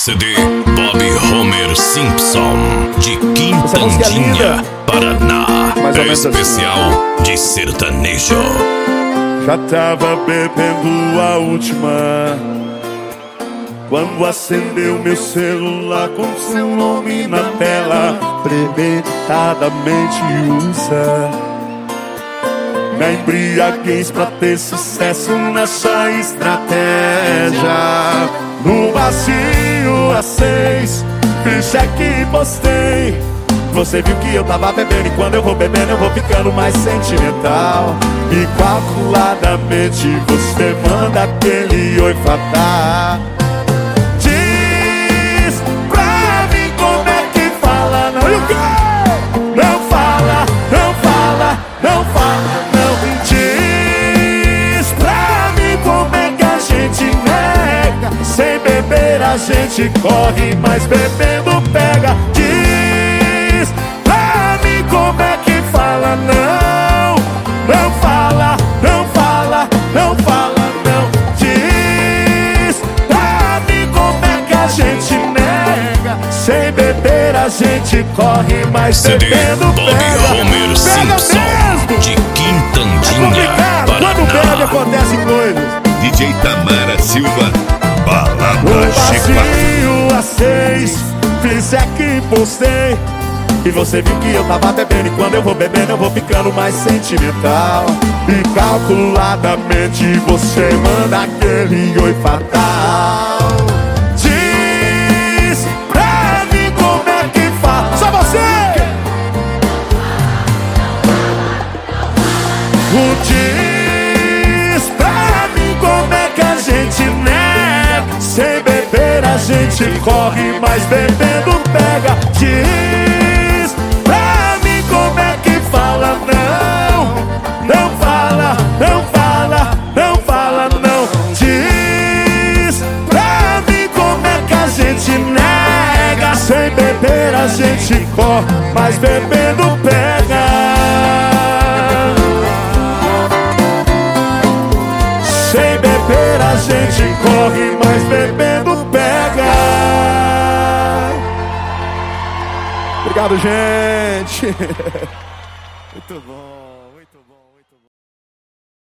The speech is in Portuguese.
CD Bob Homer Simpson, de Quintandinha, Paraná. Especial de sertanejo. Já tava bebendo a última quando acendeu meu celular com seu nome na tela. Premeditadamente usa na embriaguez pra ter sucesso nessa estratégia. No vazio a 6, fiz cheque e postei. Você viu que eu tava bebendo e quando eu vou bebendo eu vou ficando mais sentimental. E calculadamente você manda aquele oi fatal. Diz pra mim como é que fala, não. E o quê? Não fala, não fala, não fala, não. Diz pra mim como é que a gente nega. Sem beber a gente corre, mas bebendo pega. Diz pra mim como é que fala, não. Não fala, não fala, não fala, não. Diz pra mim como é que a gente nega. Sem beber a gente corre, mas CD bebendo Bob pega. Homer Simpson, de Quintandinha, Quando bebe Paraná. acontecem coisas. DJ Tamara Silva, No Balada Chico. vazio a 6, fiz é que postei. E você viu que eu tava bebendo e quando eu vou bebendo eu vou ficando mais sentimental. E calculadamente você manda aquele oi fatal. Diz pra mim como é que fala. Só você! Diz pra mim como é que a gente nega. Sem beber a gente corre, mas bebendo pega. Diz pra mim como é que fala, não. Não fala, não fala, não fala, não. Diz pra mim como é que a gente nega. Sem beber a gente corre, mas bebendo pega. Sem beber a gente corre, mas bebendo pega. Obrigado, gente.